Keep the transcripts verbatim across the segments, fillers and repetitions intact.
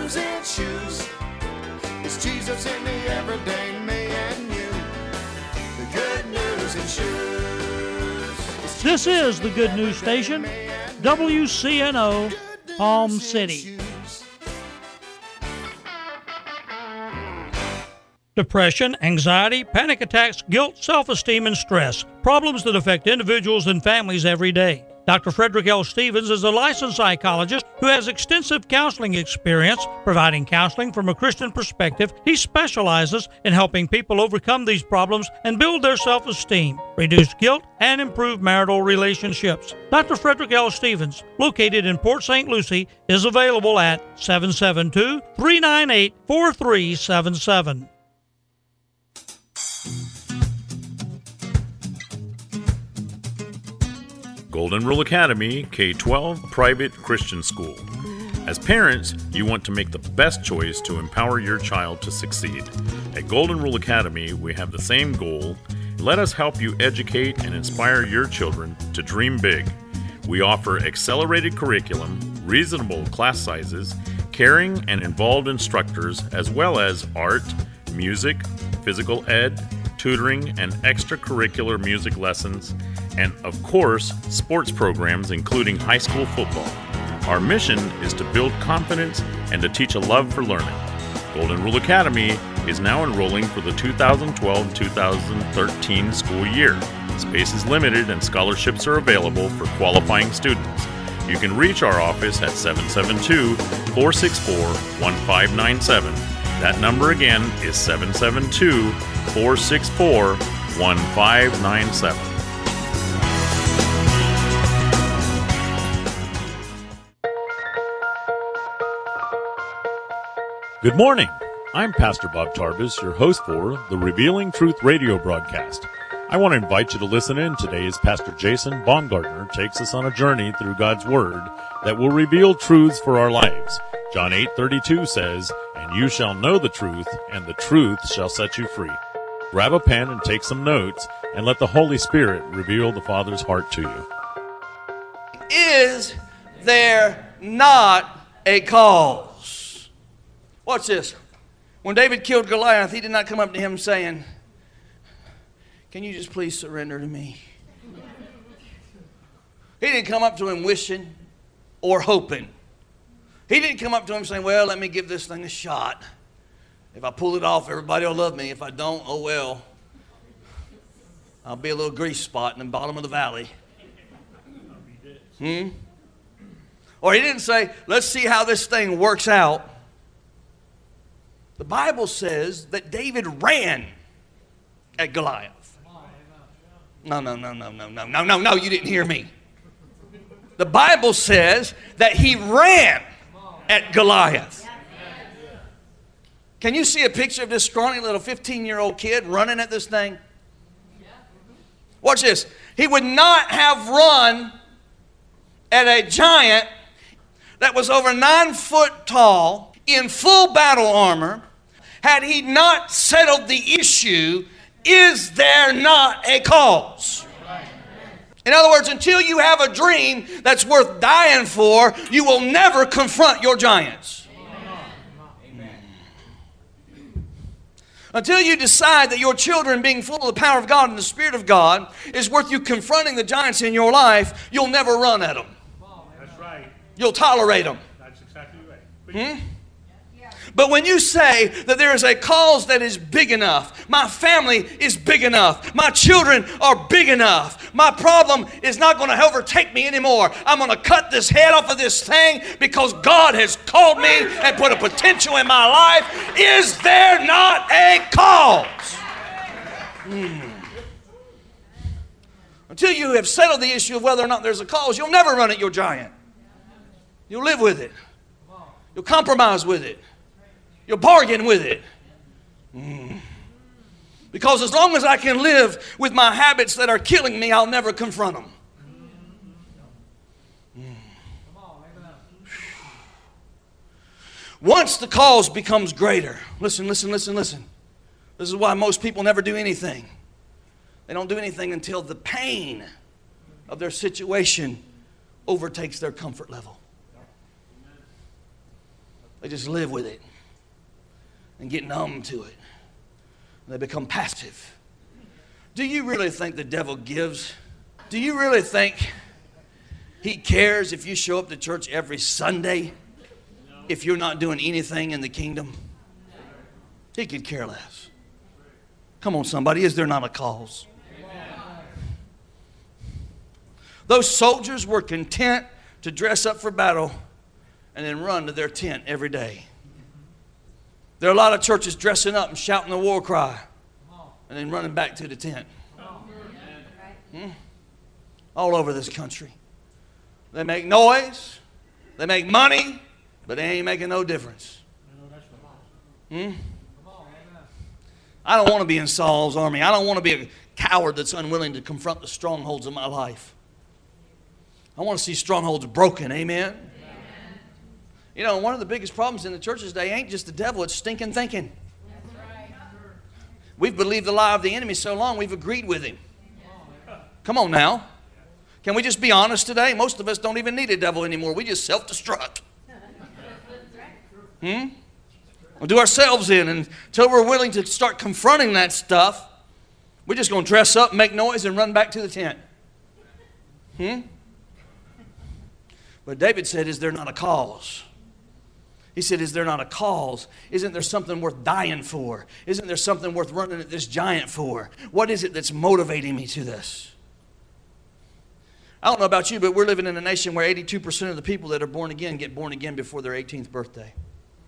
news and shoes. It's Jesus in the everyday me and you. The good news and shoes. This is the Good News Station, W C N O, Palm City. Depression, anxiety, panic attacks, guilt, self-esteem, and stress. Problems that affect individuals and families every day. Doctor Frederick L. Stevens is a licensed psychologist who has extensive counseling experience providing counseling from a Christian perspective. He specializes in helping people overcome these problems and build their self-esteem, reduce guilt, and improve marital relationships. Doctor Frederick L. Stevens, located in Port Saint Lucie, is available at seven seven two, three nine eight, four three seven seven. Golden Rule Academy, K twelve private Christian school. As parents, you want to make the best choice to empower your child to succeed. At Golden Rule Academy, we have the same goal. Let us help you educate and inspire your children to dream big. We offer accelerated curriculum, reasonable class sizes, caring and involved instructors, as well as art, music, physical ed, tutoring, and extracurricular music lessons, and of course, sports programs including high school football. Our mission is to build confidence and to teach a love for learning. Golden Rule Academy is now enrolling for the two thousand twelve two thousand thirteen school year. Space is limited and scholarships are available for qualifying students. You can reach our office at seven seven two, four six four, one five nine seven. That number again is seven seven two, four six four, one five nine seven. Good morning. I'm Pastor Bob Tarbus, your host for the Revealing Truth radio broadcast. I want to invite you to listen in today as Pastor Jason Baumgartner takes us on a journey through God's Word that will reveal truths for our lives. John eight thirty-two says, "And you shall know the truth, and the truth shall set you free." Grab a pen and take some notes, and let the Holy Spirit reveal the Father's heart to you. Is there not a cause? Watch this. When David killed Goliath, he did not come up to him saying, "Can you just please surrender to me?" He didn't come up to him wishing or hoping. He didn't come up to him saying, "Well, let me give this thing a shot. If I pull it off, everybody will love me. If I don't, oh well. I'll be a little grease spot in the bottom of the valley." Hmm? Or he didn't say, "Let's see how this thing works out." The Bible says that David ran at Goliath. No, no, no, no, no, no, no, no, no, you didn't hear me. The Bible says that he ran at Goliath. Can you see a picture of this scrawny little fifteen-year-old kid running at this thing? Watch this. He would not have run at a giant that was over nine foot tall, in full battle armor, had he not settled the issue, is there not a cause? In other words, until you have a dream that's worth dying for, you will never confront your giants. Until you decide that your children being full of the power of God and the Spirit of God is worth you confronting the giants in your life, you'll never run at them. That's right. You'll tolerate them. That's exactly right. Hmm? But when you say that there is a cause that is big enough, my family is big enough, my children are big enough, my problem is not going to overtake me anymore. I'm going to cut this head off of this thing because God has called me and put a potential in my life. Is there not a cause? Hmm. Until you have settled the issue of whether or not there's a cause, you'll never run at your giant. You'll live with it. You'll compromise with it. You'll bargain with it. Mm. Because as long as I can live with my habits that are killing me, I'll never confront them. Mm. Once the cause becomes greater, listen, listen, listen, listen. This is why most people never do anything. They don't do anything until the pain of their situation overtakes their comfort level. They just live with it and get numb to it. They become passive. Do you really think the devil gives? Do you really think he cares if you show up to church every Sunday if you're not doing anything in the kingdom? He could care less. Come on, somebody. Is there not a cause? Those soldiers were content to dress up for battle and then run to their tent every day. There are a lot of churches dressing up and shouting the war cry and then running back to the tent. Hmm? All over this country. They make noise, they make money, but they ain't making no difference. Hmm? I don't want to be in Saul's army. I don't want to be a coward that's unwilling to confront the strongholds of my life. I want to see strongholds broken. Amen? Amen. You know, one of the biggest problems in the churches today ain't just the devil, it's stinking thinking. That's right. We've believed the lie of the enemy so long, we've agreed with him. Come on now. Can we just be honest today? Most of us don't even need a devil anymore. We just self-destruct. Hmm? We'll do ourselves in, and until we're willing to start confronting that stuff, we're just going to dress up, make noise, and run back to the tent. Hmm? But David said, is there not a cause? He said, is there not a cause? Isn't there something worth dying for? Isn't there something worth running at this giant for? What is it that's motivating me to this? I don't know about you, but we're living in a nation where eighty-two percent of the people that are born again get born again before their eighteenth birthday.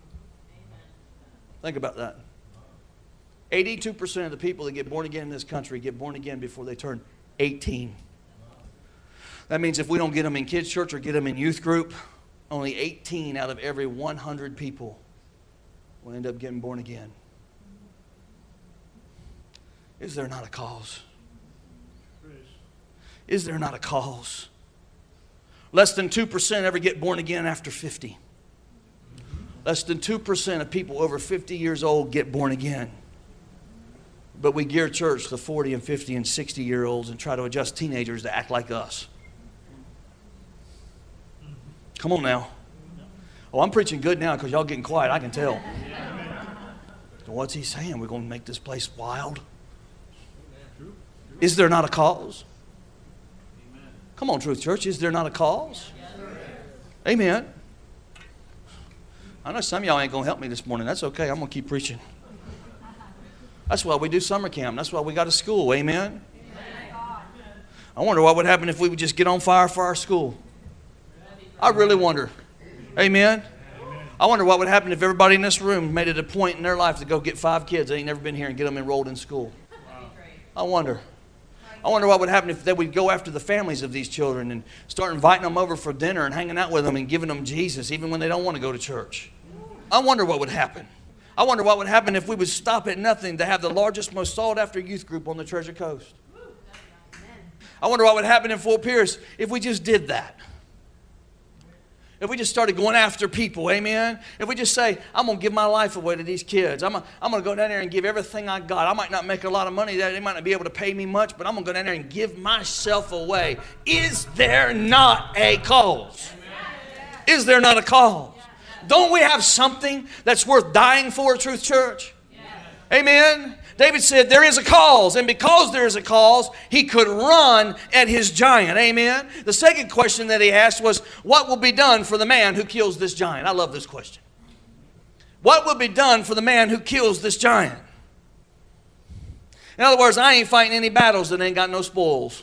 Think about that. eighty-two percent of the people that get born again in this country get born again before they turn eighteen. That means if we don't get them in kids' church or get them in youth group, only eighteen out of every one hundred people will end up getting born again. Is there not a cause? Is there not a cause? Less than two percent ever get born again after fifty. Less than two percent of people over fifty years old get born again. But we gear church to forty and fifty and sixty year olds and try to adjust teenagers to act like us. Come on now. Oh, I'm preaching good now because y'all getting quiet. I can tell. So what's he saying? We're going to make this place wild? Is there not a cause? Come on, Truth Church. Is there not a cause? Amen. I know some of y'all ain't going to help me this morning. That's okay. I'm going to keep preaching. That's why we do summer camp. That's why we got a school. Amen. I wonder what would happen if we would just get on fire for our school. I really wonder. Amen. I wonder what would happen if everybody in this room made it a point in their life to go get five kids that ain't never been here and get them enrolled in school. I wonder. I wonder what would happen if they would go after the families of these children and start inviting them over for dinner and hanging out with them and giving them Jesus even when they don't want to go to church. I wonder what would happen. I wonder what would happen if we would stop at nothing to have the largest, most sought-after youth group on the Treasure Coast. I wonder what would happen in Fort Pierce if we just did that. If we just started going after people, amen? If we just say, I'm going to give my life away to these kids. I'm going I'm to go down there and give everything I got. I might not make a lot of money. They might not be able to pay me much, but I'm going to go down there and give myself away. Is there not a cause? Is there not a cause? Don't we have something that's worth dying for, Truth Church? Amen? David said there is a cause, and because there is a cause, he could run at his giant. Amen? The second question that he asked was, what will be done for the man who kills this giant? I love this question. What will be done for the man who kills this giant? In other words, I ain't fighting any battles that ain't got no spoils.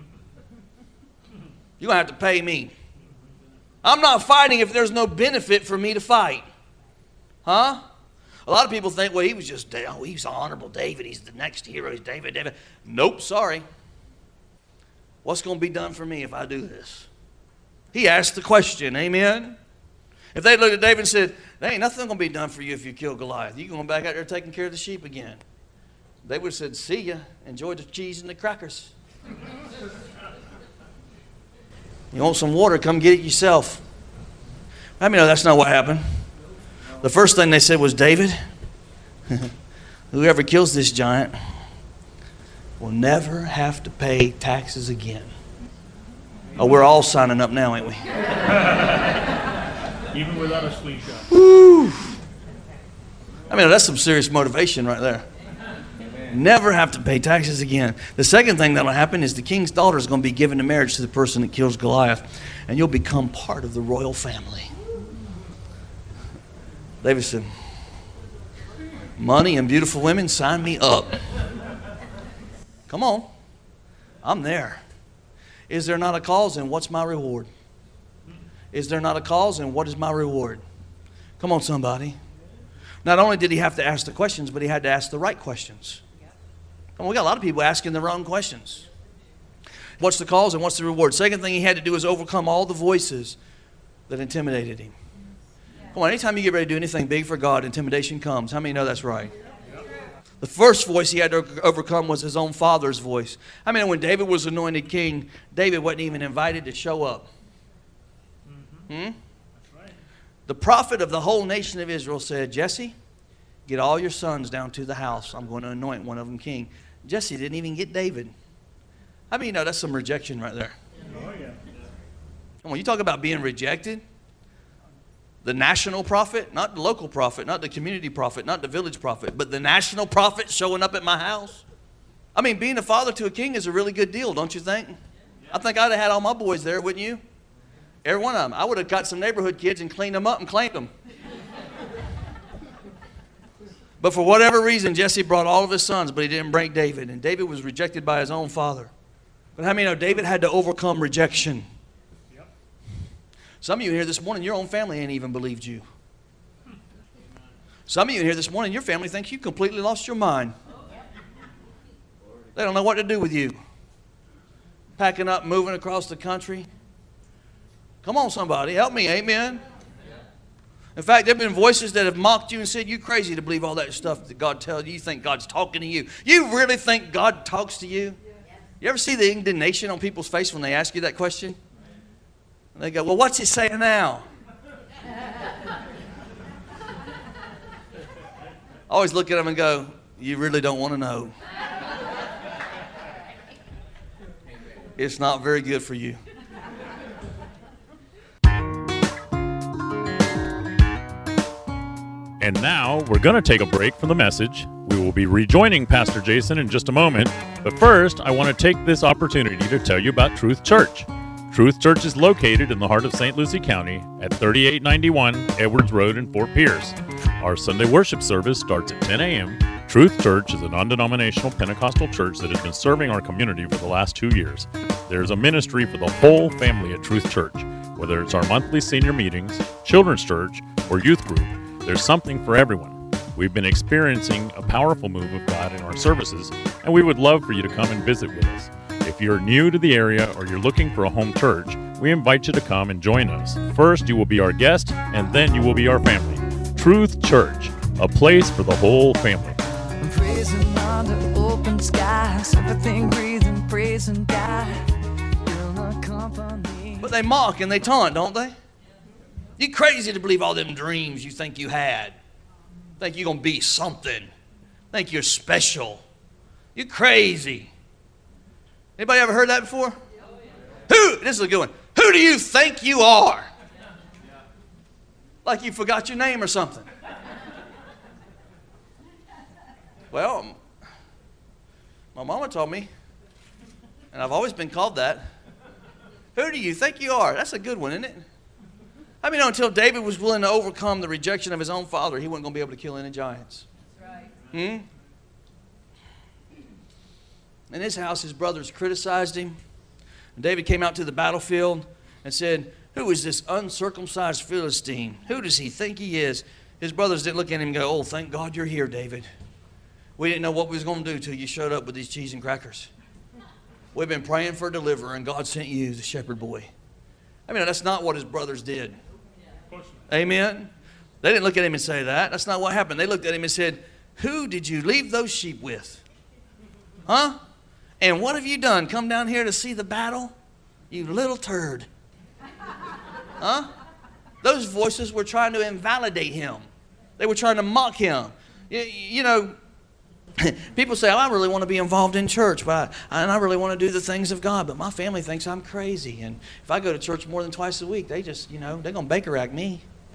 You're going to have to pay me. I'm not fighting if there's no benefit for me to fight. Huh? A lot of people think, well, he was just, oh, he's honorable David. He's the next hero. He's David, David. Nope, sorry. What's going to be done for me if I do this? He asked the question, amen? If they looked at David and said, there ain't nothing going to be done for you if you kill Goliath. You're going back out there taking care of the sheep again. They would have said, see ya. Enjoy the cheese and the crackers. You want some water? Come get it yourself. I mean, no, that's not what happened. The first thing they said was, David, whoever kills this giant will never have to pay taxes again. Oh, we're all signing up now, ain't we? Even without a slingshot. Woo. I mean, that's some serious motivation right there. Never have to pay taxes again. The second thing that'll happen is the king's daughter is going to be given in marriage to the person that kills Goliath, and you'll become part of the royal family. David said, money and beautiful women, sign me up. Come on. I'm there. Is there not a cause, and what's my reward? Is there not a cause, and what is my reward? Come on, somebody. Not only did he have to ask the questions, but he had to ask the right questions. Come on, we got a lot of people asking the wrong questions. What's the cause and what's the reward? Second thing he had to do is overcome all the voices that intimidated him. Come on, anytime you get ready to do anything big for God, intimidation comes. How many know that's right? The first voice he had to overcome was his own father's voice. I mean, when David was anointed king, David wasn't even invited to show up. Hmm? The prophet of the whole nation of Israel said, Jesse, get all your sons down to the house. I'm going to anoint one of them king. Jesse didn't even get David. How many of you know that's some rejection right there? Oh, yeah. Come on, you talk about being rejected. The national prophet, not the local prophet, not the community prophet, not the village prophet, but the national prophet showing up at my house. I mean, being a father to a king is a really good deal, don't you think? I think I'd have had all my boys there, wouldn't you? Every one of them. I would have got some neighborhood kids and cleaned them up and claimed them. But for whatever reason, Jesse brought all of his sons, but he didn't bring David. And David was rejected by his own father. But how many know David had to overcome rejection? Yep. Some of you here this morning, your own family ain't even believed you. Some of you here this morning, your family thinks you completely lost your mind. They don't know what to do with you. Packing up, moving across the country. Come on, somebody, help me, amen. In fact, there have been voices that have mocked you and said, you're crazy to believe all that stuff that God tells you. You think God's talking to you. You really think God talks to you? You ever see the indignation on people's face when they ask you that question? And they go, well, what's he saying now? I always look at them and go, you really don't want to know. It's not very good for you. And now we're going to take a break from the message. We will be rejoining Pastor Jason in just a moment. But first, I want to take this opportunity to tell you about Truth Church. Truth Church is located in the heart of Saint Lucie County at thirty-eight ninety-one Edwards Road in Fort Pierce. Our Sunday worship service starts at ten a.m. Truth Church is a non-denominational Pentecostal church that has been serving our community for the last two years. There's a ministry for the whole family at Truth Church. Whether it's our monthly senior meetings, children's church, or youth group, there's something for everyone. We've been experiencing a powerful move of God in our services, and we would love for you to come and visit with us. If you're new to the area or you're looking for a home church, we invite you to come and join us. First, you will be our guest, and then you will be our family. Truth Church, a place for the whole family. I'm praising under open skies, everything breathing, praising God. Will not company. But they mock and they taunt, don't they? You're crazy to believe all them dreams you think you had. Think you're going to be something. Think you're special. You're crazy. Anybody ever heard that before? Who, this is a good one. Who do you think you are? Like you forgot your name or something. Well, my mama told me, and I've always been called that. Who do you think you are? That's a good one, isn't it? I mean, until David was willing to overcome the rejection of his own father, he wasn't going to be able to kill any giants. That's right. Hmm? In his house, his brothers criticized him. And David came out to the battlefield and said, who is this uncircumcised Philistine? Who does he think he is? His brothers didn't look at him and go, oh, thank God you're here, David. We didn't know what we was going to do till you showed up with these cheese and crackers. We've been praying for a deliverer, and God sent you, the shepherd boy. I mean, that's not what his brothers did. Amen? They didn't look at him and say that. That's not what happened. They looked at him and said, who did you leave those sheep with? Huh? And what have you done? Come down here to see the battle? You little turd. Huh? Those voices were trying to invalidate him. They were trying to mock him. You, you know, people say, oh, I really want to be involved in church, but I, and I really want to do the things of God, but my family thinks I'm crazy. And if I go to church more than twice a week, they just, you know, they're going to Baker act me.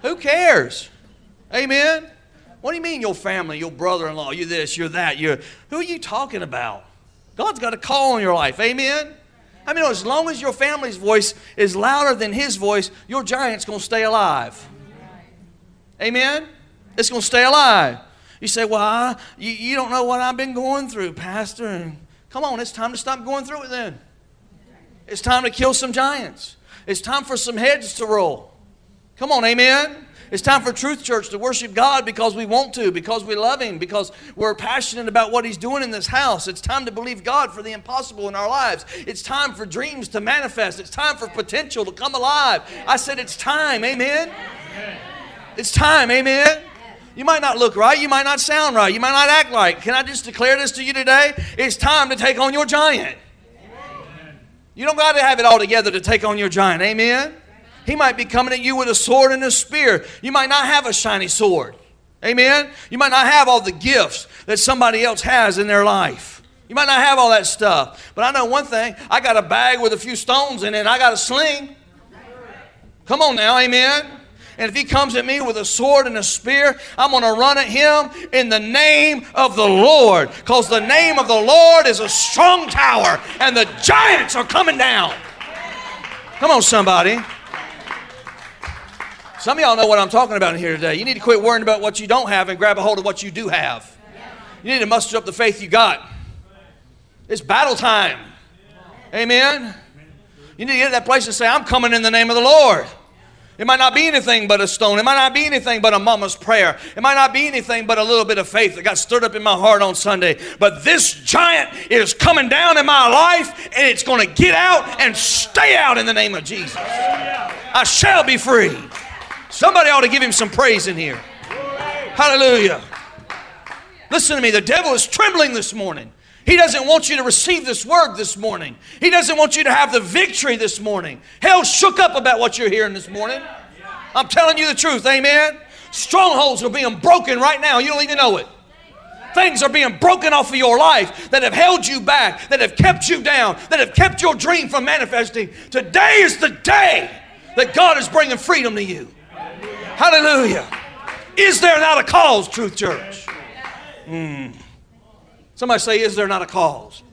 Who cares? Amen? What do you mean your family, your brother-in-law, you this, you're that, you're... Who are you talking about? God's got a call on your life. Amen? I mean, as long as your family's voice is louder than his voice, your giant's going to stay alive. Amen? It's going to stay alive. You say, well, I, you, you don't know what I've been going through, Pastor. And come on, it's time to stop going through it then. It's time to kill some giants. It's time for some heads to roll. Come on, amen? It's time for Truth Church to worship God because we want to, because we love Him, because we're passionate about what He's doing in this house. It's time to believe God for the impossible in our lives. It's time for dreams to manifest. It's time for potential to come alive. I said it's time, amen? It's time, amen? You might not look right. You might not sound right. You might not act right. Can I just declare this to you today? It's time to take on your giant. You don't got to have it all together to take on your giant, amen? He might be coming at you with a sword and a spear. You might not have a shiny sword. Amen? You might not have all the gifts that somebody else has in their life. You might not have all that stuff. But I know one thing. I got a bag with a few stones in it and I got a sling. Come on now, amen? And if he comes at me with a sword and a spear, I'm going to run at him in the name of the Lord. Because the name of the Lord is a strong tower and the giants are coming down. Come on, somebody. Some of y'all know what I'm talking about in here today. You need to quit worrying about what you don't have and grab a hold of what you do have. You need to muster up the faith you got. It's battle time. Amen? You need to get to that place and say, I'm coming in the name of the Lord. It might not be anything but a stone. It might not be anything but a mama's prayer. It might not be anything but a little bit of faith that got stirred up in my heart on Sunday. But this giant is coming down in my life, and it's going to get out and stay out in the name of Jesus. I shall be free. Somebody ought to give him some praise in here. Hallelujah. Listen to me. The devil is trembling this morning. He doesn't want you to receive this word this morning. He doesn't want you to have the victory this morning. Hell shook up about what you're hearing this morning. I'm telling you the truth, amen? Strongholds are being broken right now. You don't even know it. Things are being broken off of your life that have held you back, that have kept you down, that have kept your dream from manifesting. Today is the day that God is bringing freedom to you. Hallelujah. Is there not a cause, Truth Church? Mm. Somebody say, is there not a cause?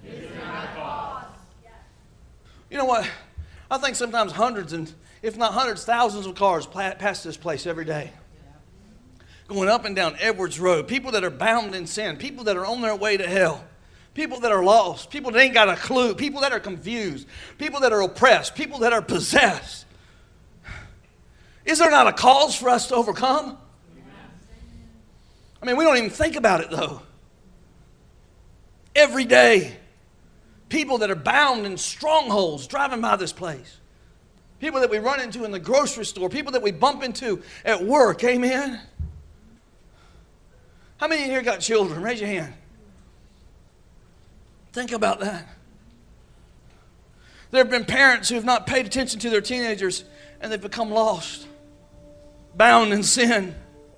You know what? I think sometimes hundreds and, if not hundreds, thousands of cars pass this place every day. Going up and down Edwards Road. People that are bound in sin. People that are on their way to hell. People that are lost. People that ain't got a clue. People that are confused. People that are oppressed. People that are possessed. Is there not a cause for us to overcome? I mean, we don't even think about it though. Every day, people that are bound in strongholds driving by this place. People that we run into in the grocery store. People that we bump into at work. Amen? How many in here got children? Raise your hand. Think about that. There have been parents who have not paid attention to their teenagers and they've become lost, bound in sin.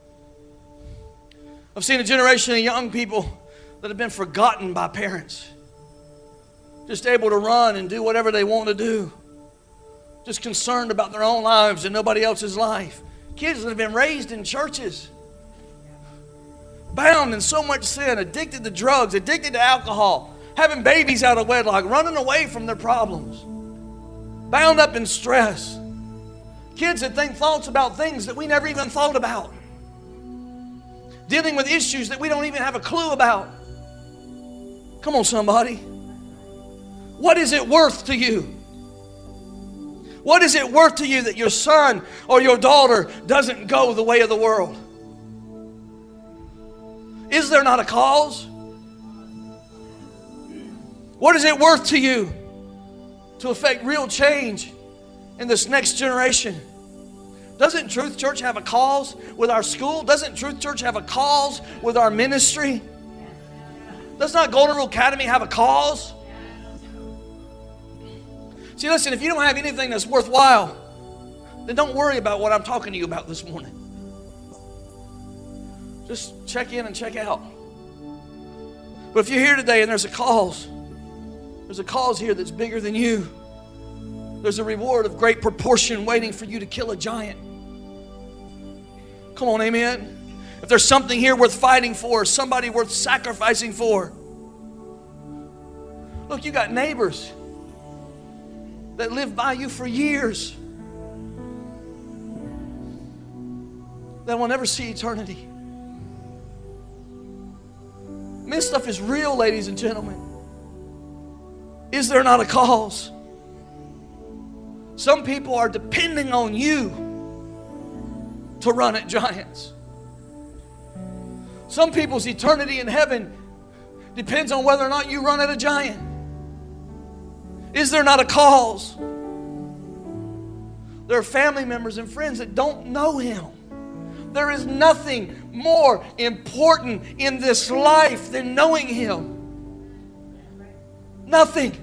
I've seen a generation of young people that have been forgotten by parents. Just able to run and do whatever they want to do. Just concerned about their own lives and nobody else's life. Kids that have been raised in churches. Bound in so much sin, addicted to drugs, addicted to alcohol, having babies out of wedlock, running away from their problems. Bound up in stress. Kids that think thoughts about things that we never even thought about. Dealing with issues that we don't even have a clue about. Come on, somebody. What is it worth to you? What is it worth to you that your son or your daughter doesn't go the way of the world? Is there not a cause? What is it worth to you to affect real change in this next generation? Doesn't Truth Church have a cause with our school? Doesn't Truth Church have a cause with our ministry? Does not Golden Rule Academy have a cause? See, listen, if you don't have anything that's worthwhile, then don't worry about what I'm talking to you about this morning. Just check in and check out. But if you're here today and there's a cause, there's a cause here that's bigger than you. There's a reward of great proportion waiting for you to kill a giant. Come on, amen. If there's something here worth fighting for, somebody worth sacrificing for. Look, you got neighbors that lived by you for years that will never see eternity. This stuff is real, ladies and gentlemen. Is there not a cause? Some people are depending on you to run at giants. Some people's eternity in heaven depends on whether or not you run at a giant. Is there not a cause? There are family members and friends that don't know Him. There is nothing more important in this life than knowing Him. Nothing.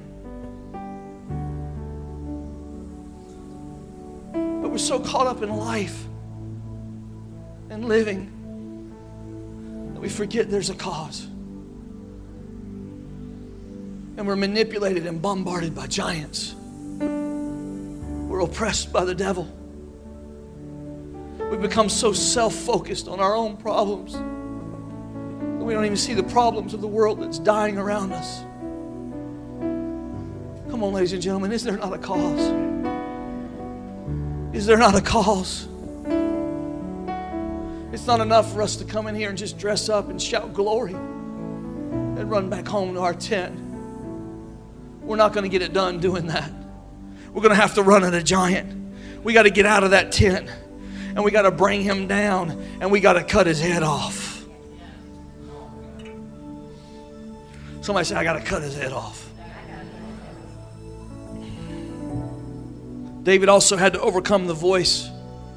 But we're so caught up in life and living that we forget there's a cause. And we're manipulated and bombarded by giants. We're oppressed by the devil. We become so self-focused on our own problems that we don't even see the problems of the world that's dying around us. Come on, ladies and gentlemen, is there not a cause? Is there not a cause? It's not enough for us to come in here and just dress up and shout glory and run back home to our tent. We're not going to get it done doing that. We're going to have to run at a giant. We got to get out of that tent. And we got to bring him down, and we got to cut his head off. Somebody say, I got to cut his head off. David also had to overcome the voice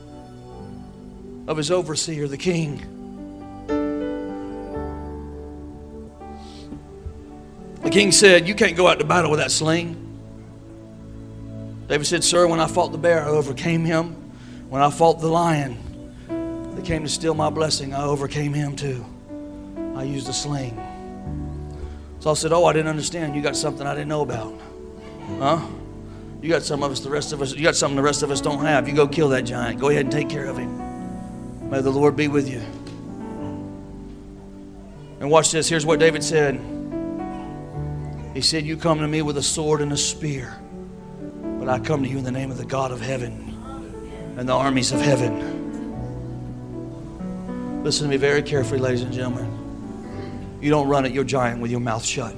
of his overseer, the king. The king said, you can't go out to battle with that sling. David said, sir, when I fought the bear, I overcame him. When I fought the lion that came to steal my blessing, I overcame him too. I used a sling. Saul said, oh, I didn't understand. You got something I didn't know about. Huh? You got some of us, the rest of us, you got something the rest of us don't have. You go kill that giant. Go ahead and take care of him. May the Lord be with you. And watch this. Here's what David said. He said, you come to me with a sword and a spear, but I come to you in the name of the God of heaven and the armies of heaven. Listen to me very carefully, ladies and gentlemen. You don't run at your giant with your mouth shut.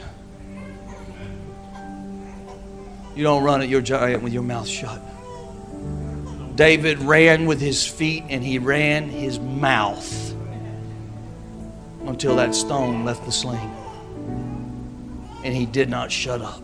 You don't run at your giant with your mouth shut. David ran with his feet and he ran his mouth until that stone left the sling. And he did not shut up.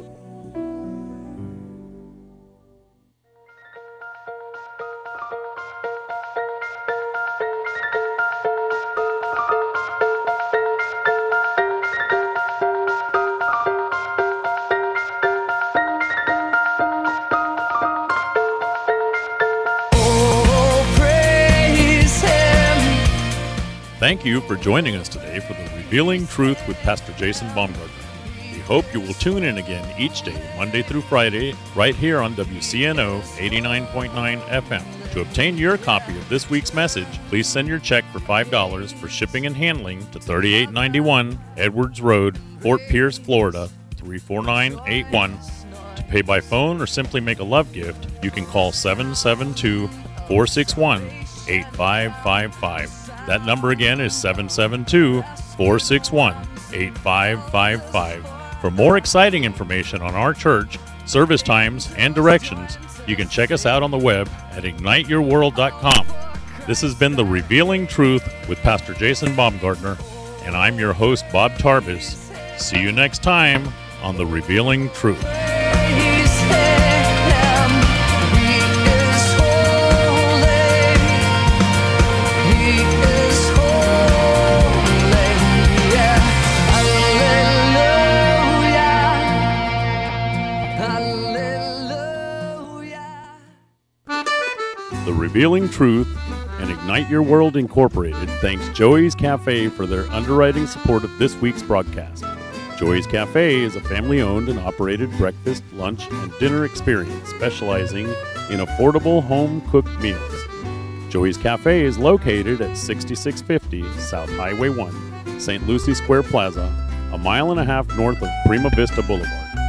Thank you for joining us today for the Revealing Truth with Pastor Jason Baumgartner. We hope you will tune in again each day, Monday through Friday, right here on W C N O eighty-nine point nine F M. To obtain your copy of this week's message, please send your check for five dollars for shipping and handling to thirty-eight ninety-one Edwards Road, Fort Pierce, Florida, three four nine eight one. To pay by phone or simply make a love gift, you can call seven seven two, four six one, eight five five five. That number again is seven seven two, four six one, eight five five five. For more exciting information on our church, service times, and directions, you can check us out on the web at ignite your world dot com. This has been The Revealing Truth with Pastor Jason Baumgartner, and I'm your host, Bob Tarbis. See you next time on The Revealing Truth. The Revealing Truth and Ignite Your World Incorporated thanks Joey's Cafe for their underwriting support of this week's broadcast. Joey's Cafe is a family-owned and operated breakfast, lunch, and dinner experience specializing in affordable home-cooked meals. Joey's Cafe is located at sixty-six fifty South Highway one, Saint Lucie Square Plaza, a mile and a half north of Prima Vista Boulevard.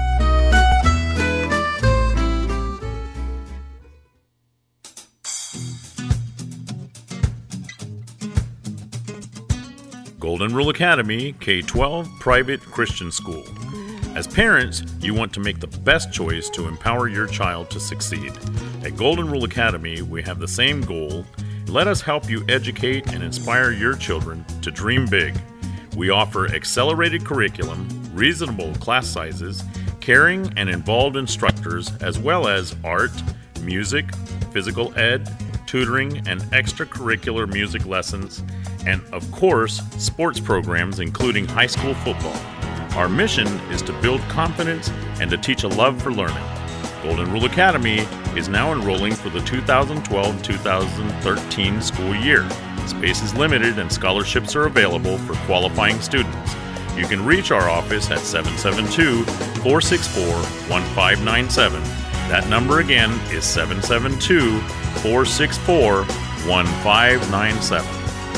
Golden Rule Academy K twelve Private Christian School. As parents, you want to make the best choice to empower your child to succeed. At Golden Rule Academy, we have the same goal. Let us help you educate and inspire your children to dream big. We offer accelerated curriculum, reasonable class sizes, caring and involved instructors, as well as art, music, physical ed, tutoring, and extracurricular music lessons, and of course, sports programs including high school football. Our mission is to build confidence and to teach a love for learning. Golden Rule Academy is now enrolling for the two thousand twelve two thousand thirteen school year. Space is limited and scholarships are available for qualifying students. You can reach our office at seven seven two, four six four, one five nine seven. That number again is seven seven two, four six four, one five nine seven.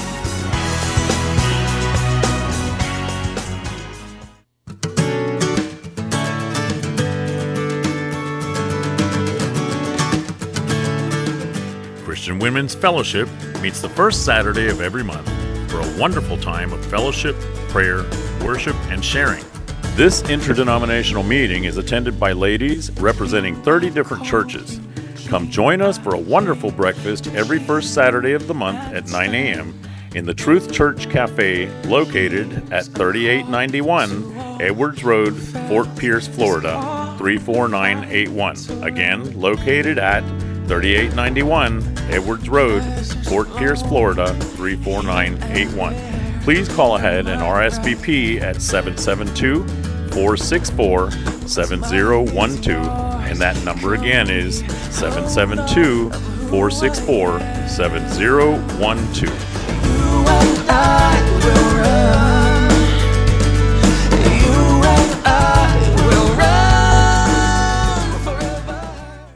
Christian Women's Fellowship meets the first Saturday of every month for a wonderful time of fellowship, prayer, worship, and sharing. This interdenominational meeting is attended by ladies representing thirty different churches. Come join us for a wonderful breakfast every first Saturday of the month at nine a.m. in the Truth Church Cafe located at thirty-eight ninety-one Edwards Road, Fort Pierce, Florida, three four nine eight one. Again, located at thirty-eight ninety-one Edwards Road, Fort Pierce, Florida, three four nine eight one. Please call ahead and R S V P at seven seven two, four six four, seven zero one two, and that number again is seven seven two, four six four, seven zero one two. You and I will run. You and I will run forever.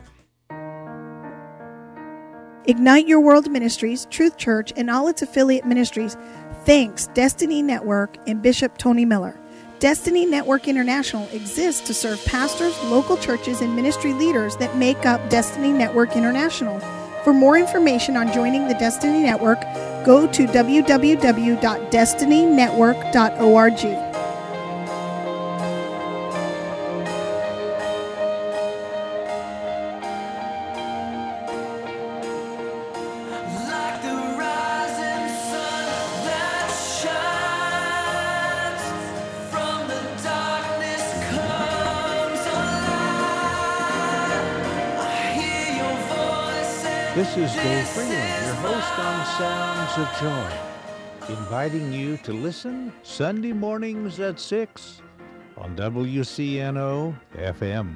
Ignite Your World Ministries, Truth Church, and all its affiliate ministries thanks Destiny Network and Bishop Tony Miller. Destiny Network International exists to serve pastors, local churches, and ministry leaders that make up Destiny Network International. For more information on joining the Destiny Network, go to w w w dot destiny network dot org. Like the rising sun that shines from the darkness comes alive. I hear your voice. This is Dave Freeland, your host on Sounds of Joy, inviting you to listen Sunday mornings at six on W C N O F M.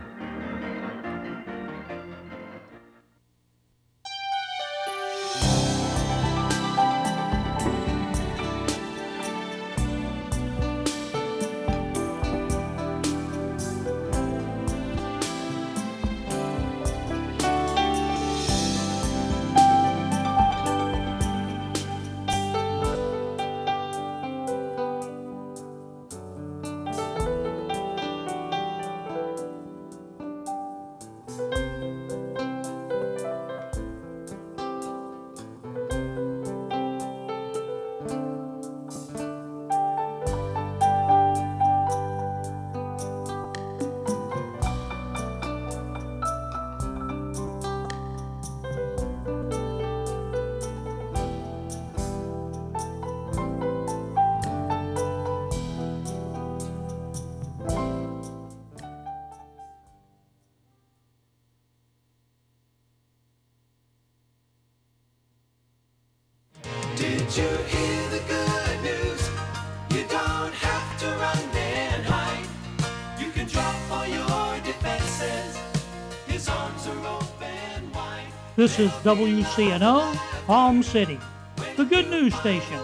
Did you hear the good news? You don't have to run and hide. You can drop all your defenses. His arms are open wide. This is W C N O, Palm City, the good news station.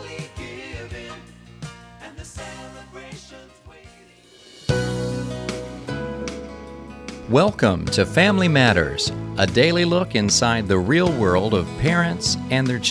And the celebration's waiting. Welcome to Family Matters, a daily look inside the real world of parents and their children.